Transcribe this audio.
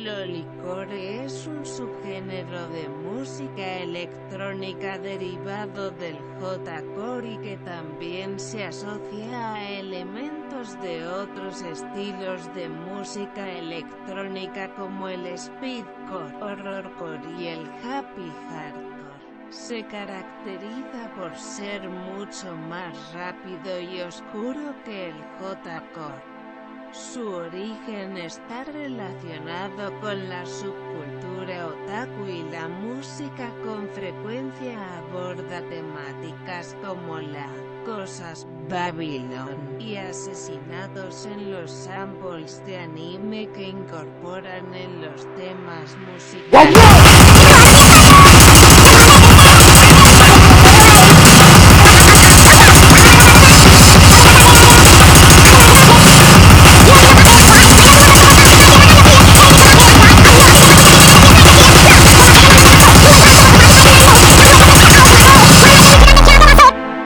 Lolicore es un subgénero de música electrónica derivado del J-core y que también se asocia a elementos de otros estilos de música electrónica como el speedcore, horrorcore y el happy hardcore. Se caracteriza por ser mucho más rápido y oscuro que el J-core. Su origen está relacionado con la subcultura otaku y la música con frecuencia aborda temáticas como la cosas Babylon y asesinatos en los samples de anime que incorporan en los temas musicales.